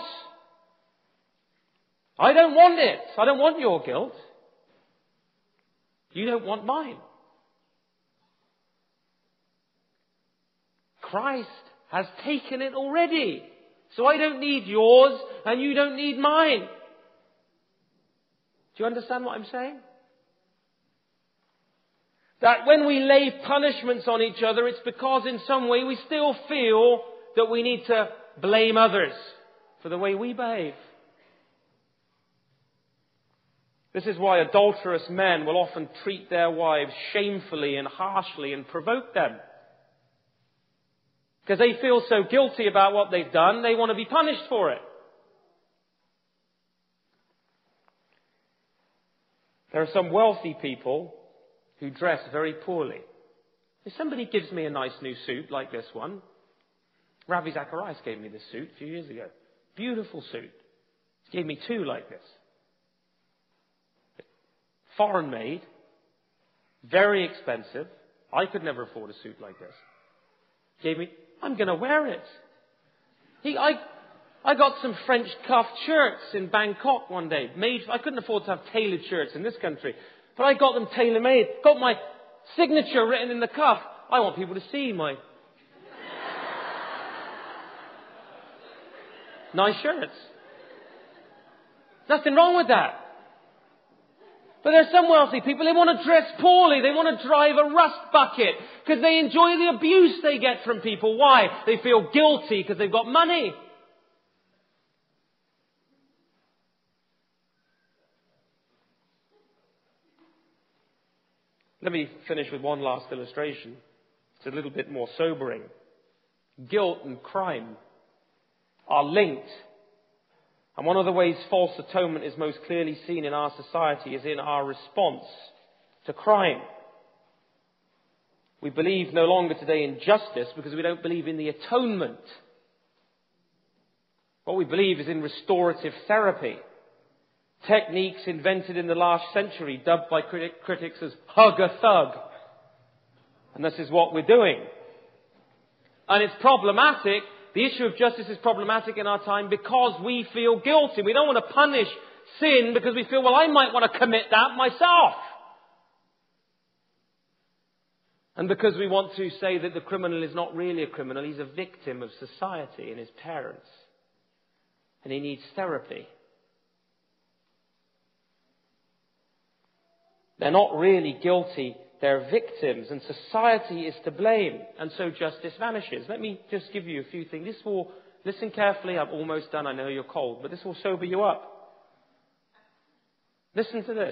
I don't want it. I don't want your guilt. You don't want mine. Christ has taken it already. So I don't need yours and you don't need mine. Do you understand what I'm saying? That when we lay punishments on each other, it's because in some way we still feel that we need to blame others for the way we behave. This is why adulterous men will often treat their wives shamefully and harshly and provoke them. Because they feel so guilty about what they've done, they want to be punished for it. There are some wealthy people who dress very poorly. If somebody gives me a nice new suit like this one, Ravi Zacharias gave me this suit a few years ago. Beautiful suit. He gave me two like this. Foreign made. Very expensive. I could never afford a suit like this. Gave me, I'm going to wear it. I got some French cuff shirts in Bangkok one day. I couldn't afford to have tailored shirts in this country. But I got them tailor-made. Got my signature written in the cuff. I want people to see my nice shirts. Nothing wrong with that. But there's some wealthy people, they want to dress poorly. They want to drive a rust bucket because they enjoy the abuse they get from people. Why? They feel guilty because they've got money. Let me finish with one last illustration. It's a little bit more sobering. Guilt and crime are linked. And one of the ways false atonement is most clearly seen in our society is in our response to crime. We believe no longer today in justice because we don't believe in the atonement. What we believe is in restorative therapy. Techniques invented in the last century, dubbed by critics as hug a thug. And this is what we're doing. And it's problematic. The issue of justice is problematic in our time because we feel guilty. We don't want to punish sin because we feel, well, I might want to commit that myself. And because we want to say that the criminal is not really a criminal, he's a victim of society and his parents. And he needs therapy. They're not really guilty. They're victims, and society is to blame, and so justice vanishes. Let me just give you a few things. This will, listen carefully, I'm almost done, I know you're cold, but this will sober you up. Listen to this.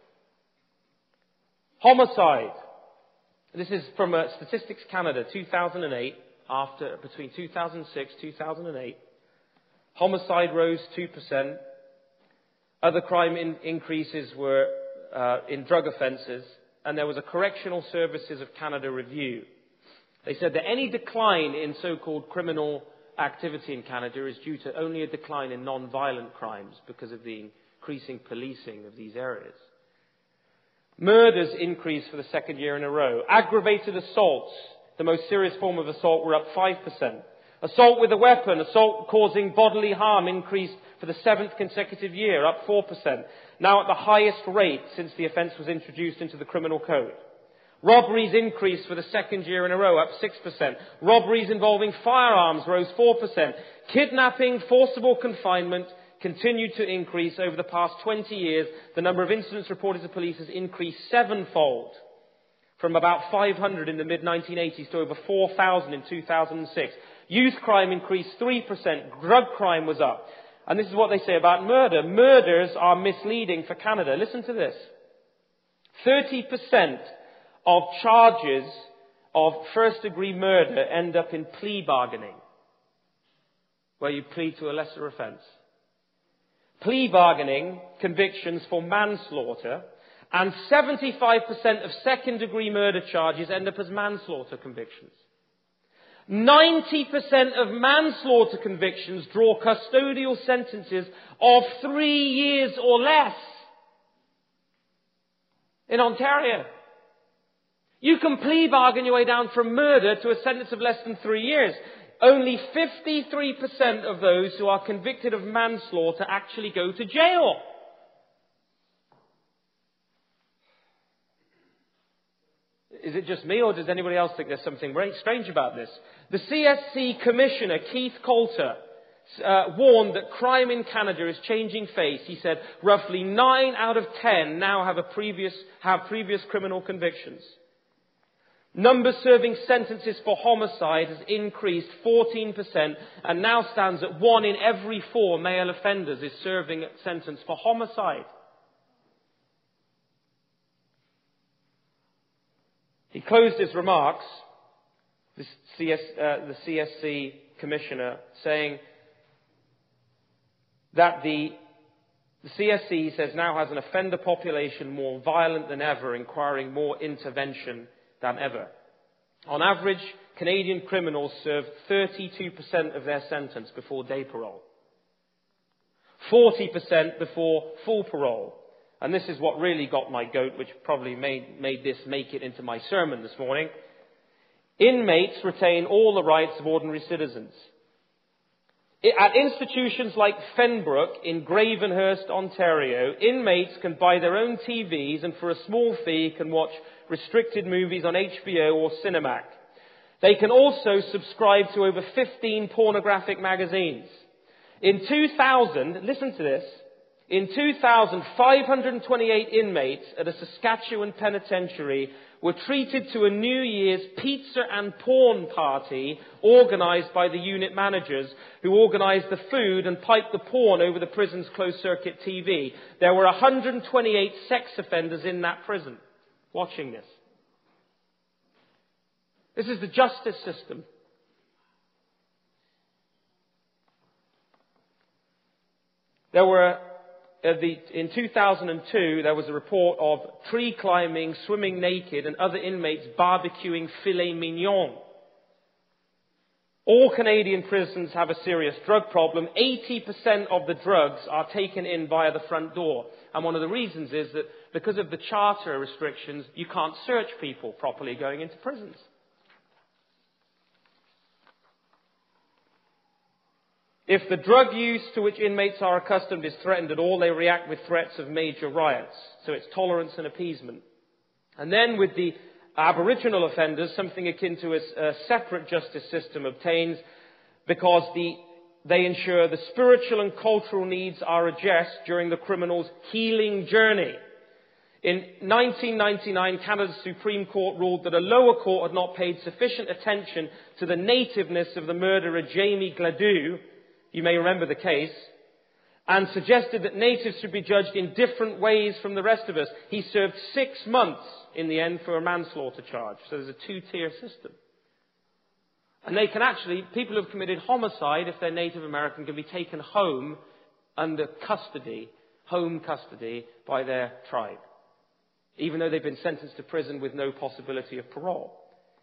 Homicide. This is from Statistics Canada, 2008, between 2006 and 2008. Homicide rose 2%. Other crime increases were in drug offences. And there was a Correctional Services of Canada review. They said that any decline in so-called criminal activity in Canada is due to only a decline in non-violent crimes because of the increasing policing of these areas. Murders increased for the second year in a row. Aggravated assaults, the most serious form of assault, were up 5%. Assault with a weapon, assault causing bodily harm, increased for the seventh consecutive year, up 4%. Now at the highest rate since the offence was introduced into the criminal code. Robberies increased for the second year in a row, up 6%. Robberies involving firearms rose 4%. Kidnapping, forcible confinement continued to increase over the past 20 years. The number of incidents reported to police has increased sevenfold, from about 500 in the mid-1980s to over 4,000 in 2006. Youth crime increased 3%. Drug crime was up. And this is what they say about murder. Murders are misleading for Canada. Listen to this. 30% of charges of first-degree murder end up in plea bargaining, where you plead to a lesser offence. Plea bargaining convictions for manslaughter, and 75% of second-degree murder charges end up as manslaughter convictions. 90% of manslaughter convictions draw custodial sentences of 3 years or less. In Ontario, you can plea bargain your way down from murder to a sentence of less than 3 years. Only 53% of those who are convicted of manslaughter actually go to jail. is it just me, or does anybody else think there's something very strange about this? The CSC Commissioner, Keith Coulter, warned that crime in Canada is changing face. He said roughly 9 out of 10 now have previous criminal convictions. Numbers serving sentences for homicide has increased 14% and now stands at 1 in every 4 male offenders is serving a sentence for homicide. He closed his remarks, the CSC Commissioner, saying that the CSC, he says, now has an offender population more violent than ever, requiring more intervention than ever. On average, Canadian criminals serve 32% of their sentence before day parole, 40% before full parole. And this is what really got my goat, which probably made this make it into my sermon this morning. Inmates retain all the rights of ordinary citizens. At institutions like Fenbrook in Gravenhurst, Ontario, inmates can buy their own TVs and for a small fee can watch restricted movies on HBO or Cinemax. They can also subscribe to over 15 pornographic magazines. In 2000, listen to this, in 2000, 528 inmates at a Saskatchewan penitentiary were treated to a New Year's pizza and porn party organised by the unit managers who organised the food and piped the porn over the prison's closed-circuit TV. There were 128 sex offenders in that prison watching this. This is the justice system. In 2002, there was a report of tree climbing, swimming naked, and other inmates barbecuing filet mignon. All Canadian prisons have a serious drug problem. 80% of the drugs are taken in via the front door. And one of the reasons is that because of the charter restrictions, you can't search people properly going into prisons. If the drug use to which inmates are accustomed is threatened at all, they react with threats of major riots. So it's tolerance and appeasement. And then with the Aboriginal offenders, something akin to a separate justice system obtains because they ensure the spiritual and cultural needs are addressed during the criminal's healing journey. In 1999, Canada's Supreme Court ruled that a lower court had not paid sufficient attention to the nativeness of the murderer Jamie Gladue. You may remember the case, and suggested that natives should be judged in different ways from the rest of us. He served 6 months in the end for a manslaughter charge. So there's a 2-tier system. And they can actually, people who have committed homicide, if they're Native American, can be taken home under custody, home custody, by their tribe, even though they've been sentenced to prison with no possibility of parole.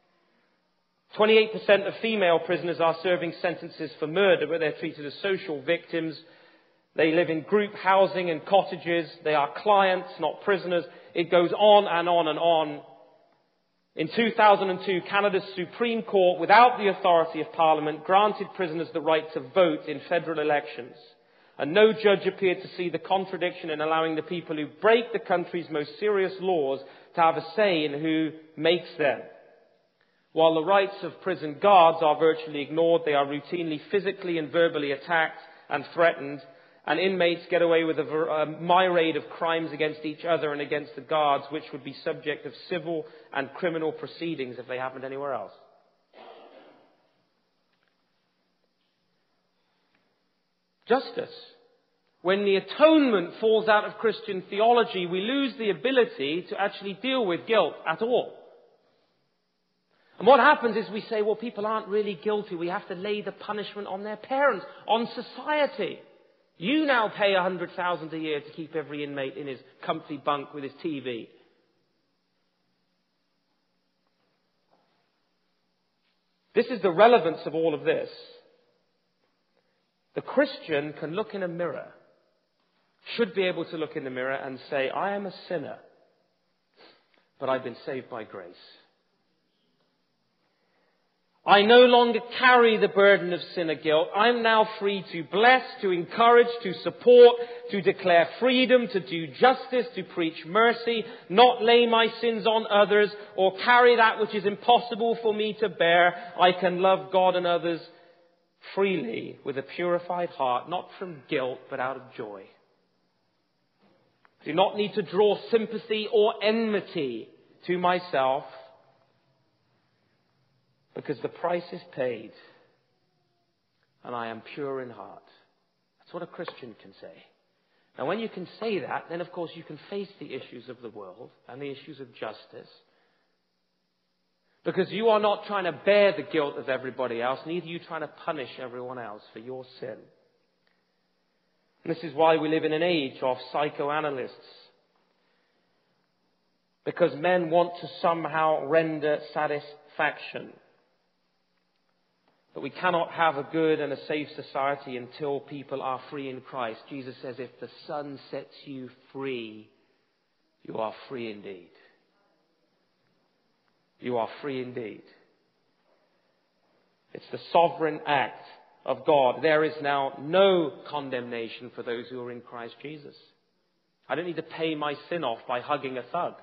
28% of female prisoners are serving sentences for murder, but they're treated as social victims. They live in group housing and cottages. They are clients, not prisoners. It goes on and on and on. In 2002, Canada's Supreme Court, without the authority of Parliament, granted prisoners the right to vote in federal elections. And no judge appeared to see the contradiction in allowing the people who break the country's most serious laws to have a say in who makes them. While the rights of prison guards are virtually ignored, they are routinely physically and verbally attacked and threatened, and inmates get away with a myriad of crimes against each other and against the guards, which would be subject of civil and criminal proceedings if they happened anywhere else. Justice. When the atonement falls out of Christian theology, we lose the ability to actually deal with guilt at all. And what happens is we say, well, people aren't really guilty. We have to lay the punishment on their parents, on society. You now pay $100,000 a year to keep every inmate in his comfy bunk with his TV. This is the relevance of all of this. The Christian can look in a mirror, should be able to look in the mirror and say, I am a sinner, but I've been saved by grace. I no longer carry the burden of sin or guilt. I'm now free to bless, to encourage, to support, to declare freedom, to do justice, to preach mercy, not lay my sins on others, or carry that which is impossible for me to bear. I can love God and others freely with a purified heart, not from guilt, but out of joy. I do not need to draw sympathy or enmity to myself, because the price is paid and I am pure in heart. That's what a Christian can say. Now, when you can say that, then of course you can face the issues of the world and the issues of justice. Because you are not trying to bear the guilt of everybody else, neither are you trying to punish everyone else for your sin. And this is why we live in an age of psychoanalysts. Because men want to somehow render satisfaction. But we cannot have a good and a safe society until people are free in Christ. Jesus says, if the Son sets you free, you are free indeed. You are free indeed. It's the sovereign act of God. There is now no condemnation for those who are in Christ Jesus. I don't need to pay my sin off by hugging a thug.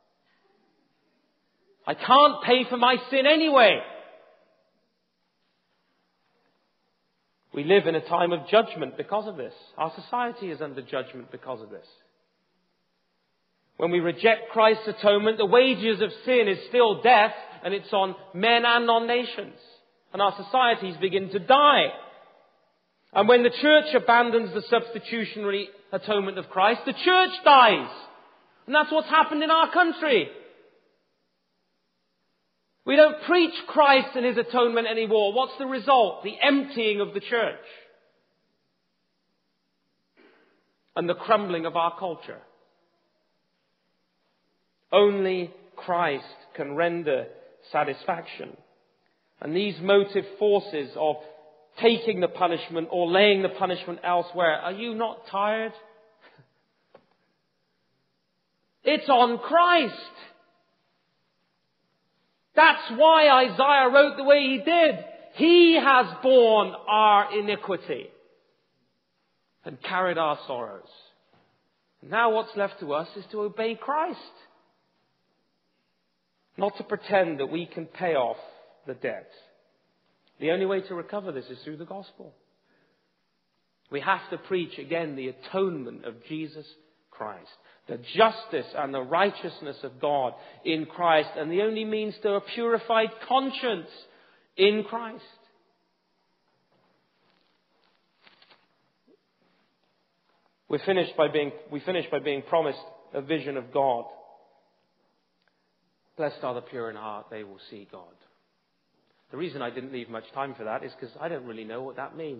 I can't pay for my sin anyway. We live in a time of judgment because of this. Our society is under judgment because of this. When we reject Christ's atonement, the wages of sin is still death, and it's on men and on nations. And our societies begin to die. And when the church abandons the substitutionary atonement of Christ, the church dies. And that's what's happened in our country. We don't preach Christ and His atonement anymore. What's the result? The emptying of the church. And the crumbling of our culture. Only Christ can render satisfaction. And these motive forces of taking the punishment or laying the punishment elsewhere, are you not tired? It's on Christ. That's why Isaiah wrote the way he did. He has borne our iniquity and carried our sorrows. Now what's left to us is to obey Christ. Not to pretend that we can pay off the debt. The only way to recover this is through the gospel. We have to preach again the atonement of Jesus Christ. The justice and the righteousness of God in Christ. And the only means to a purified conscience in Christ. We finish by being promised a vision of God. Blessed are the pure in heart, they will see God. The reason I didn't leave much time for that is because I don't really know what that means.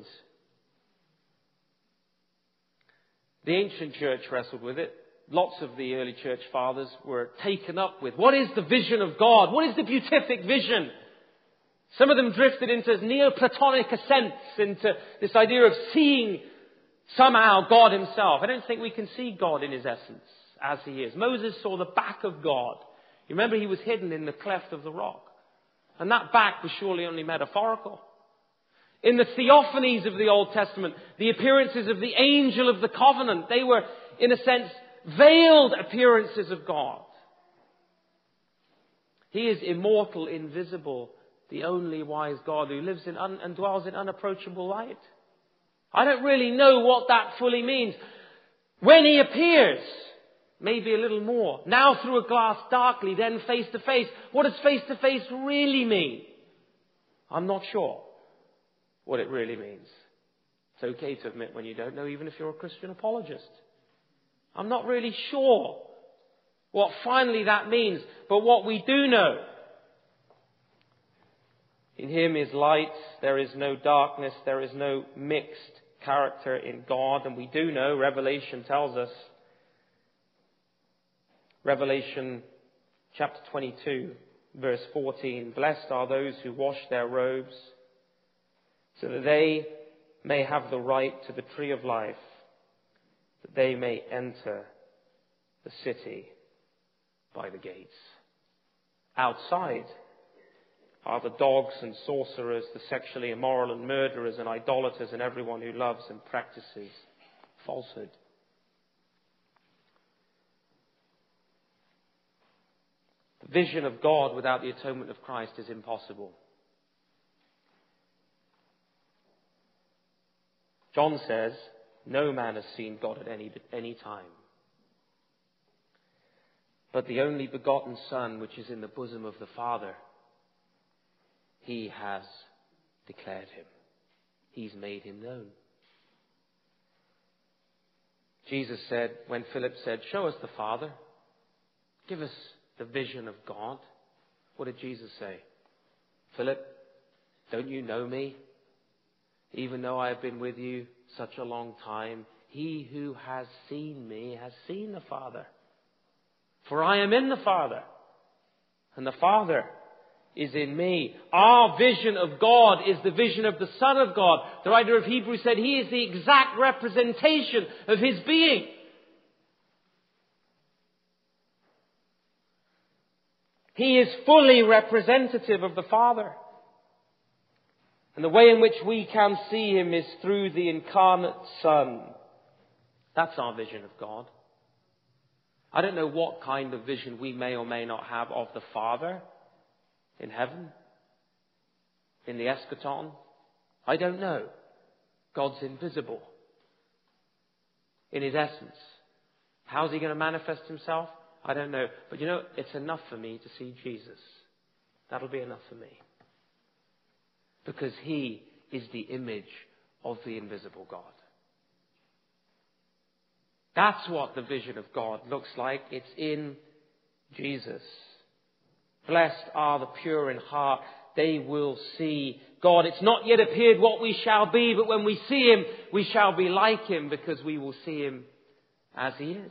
The ancient church wrestled with it. Lots of the early church fathers were taken up with, what is the vision of God? What is the beatific vision? Some of them drifted into Neoplatonic ascents, into this idea of seeing somehow God Himself. I don't think we can see God in His essence as He is. Moses saw the back of God. You remember he was hidden in the cleft of the rock. And that back was surely only metaphorical. In the theophanies of the Old Testament, the appearances of the angel of the covenant, they were, in a sense, veiled appearances of God. He is immortal, invisible, the only wise God who lives in and dwells in unapproachable light. I don't really know what that fully means. When He appears, maybe a little more. Now through a glass darkly, then face to face. What does face to face really mean? I'm not sure what it really means. It's okay to admit when you don't know, even if you're a Christian apologist. I'm not really sure what finally that means. But what we do know, in Him is light, there is no darkness, there is no mixed character in God. And we do know, Revelation tells us, Revelation chapter 22, verse 14, blessed are those who wash their robes, so that they may have the right to the tree of life, that they may enter the city by the gates. Outside are the dogs and sorcerers, the sexually immoral and murderers and idolaters and everyone who loves and practices falsehood. The vision of God without the atonement of Christ is impossible. John says, no man has seen God at any time. But the only begotten Son, which is in the bosom of the Father, he has declared him. He's made him known. Jesus said, when Philip said, show us the Father, give us the vision of God. What did Jesus say? Philip, don't you know me? Even though I have been with you such a long time, he who has seen me has seen the Father. For I am in the Father, and the Father is in me. Our vision of God is the vision of the Son of God. The writer of Hebrews said he is the exact representation of his being. He is fully representative of the Father. And the way in which we can see him is through the incarnate Son. That's our vision of God. I don't know what kind of vision we may or may not have of the Father in heaven, in the eschaton. I don't know. God's invisible in his essence. How's he going to manifest himself? I don't know. But it's enough for me to see Jesus. That'll be enough for me. Because he is the image of the invisible God. That's what the vision of God looks like. It's in Jesus. Blessed are the pure in heart. They will see God. It's not yet appeared what we shall be, but when we see him, we shall be like him because we will see him as he is.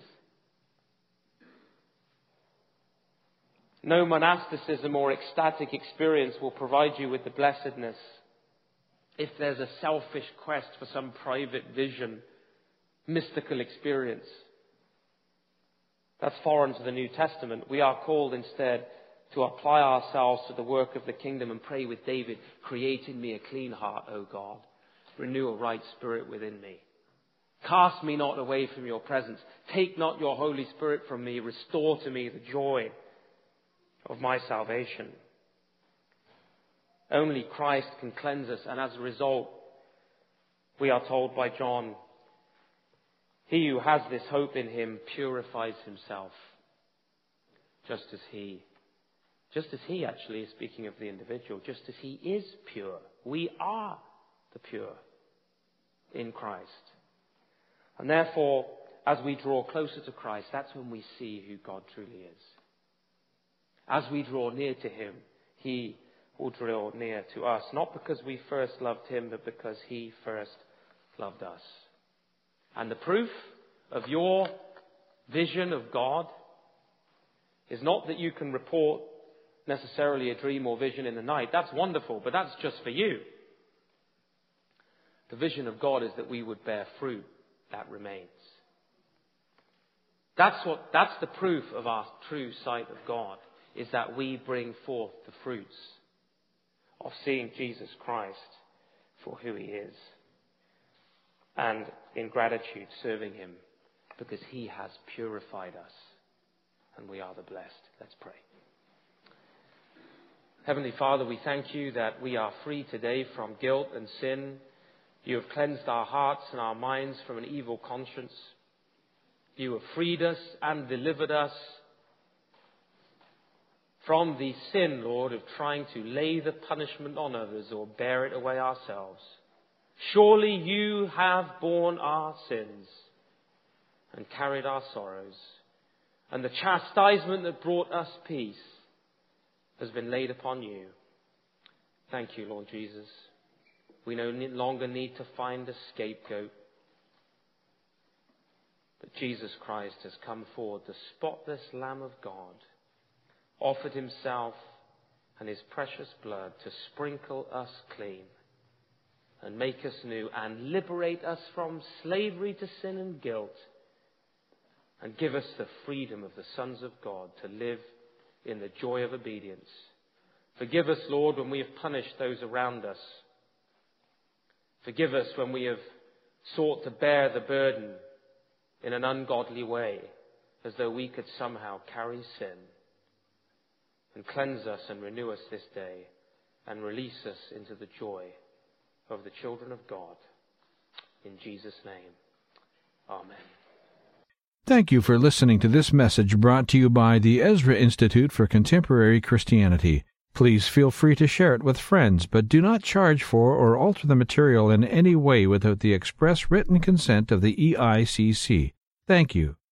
No monasticism or ecstatic experience will provide you with the blessedness if there's a selfish quest for some private vision, mystical experience. That's foreign to the New Testament. We are called instead to apply ourselves to the work of the kingdom and pray with David, create in me a clean heart, O God. Renew a right spirit within me. Cast me not away from your presence. Take not your Holy Spirit from me. Restore to me the joy of my salvation. Only Christ can cleanse us, and as a result, we are told by John, he who has this hope in him purifies himself, just as he actually is speaking of the individual, just as he is pure. We are the pure in Christ. And therefore, as we draw closer to Christ, that's when we see who God truly is. As we draw near to him, he will draw near to us, not because we first loved him, but because he first loved us. And the proof of your vision of God is not that you can report necessarily a dream or vision in the night. That's wonderful, but that's just for you. The vision of God is that we would bear fruit that remains. That's the proof of our true sight of God, is that we bring forth the fruits of seeing Jesus Christ for who he is. And in gratitude, serving him because he has purified us and we are the blessed. Let's pray. Heavenly Father, we thank you that we are free today from guilt and sin. You have cleansed our hearts and our minds from an evil conscience. You have freed us and delivered us from the sin, Lord, of trying to lay the punishment on others or bear it away ourselves. Surely you have borne our sins and carried our sorrows, and the chastisement that brought us peace has been laid upon you. Thank you, Lord Jesus. We no longer need to find a scapegoat, but Jesus Christ has come forward, the spotless Lamb of God, offered himself and his precious blood to sprinkle us clean and make us new and liberate us from slavery to sin and guilt and give us the freedom of the sons of God to live in the joy of obedience, Forgive us, Lord, when we have punished those around us. Forgive us when we have sought to bear the burden in an ungodly way, as though we could somehow carry sin. And cleanse us and renew us this day, and release us into the joy of the children of God. In Jesus' name, amen. Thank you for listening to this message brought to you by the Ezra Institute for Contemporary Christianity. Please feel free to share it with friends, but do not charge for or alter the material in any way without the express written consent of the EICC. Thank you.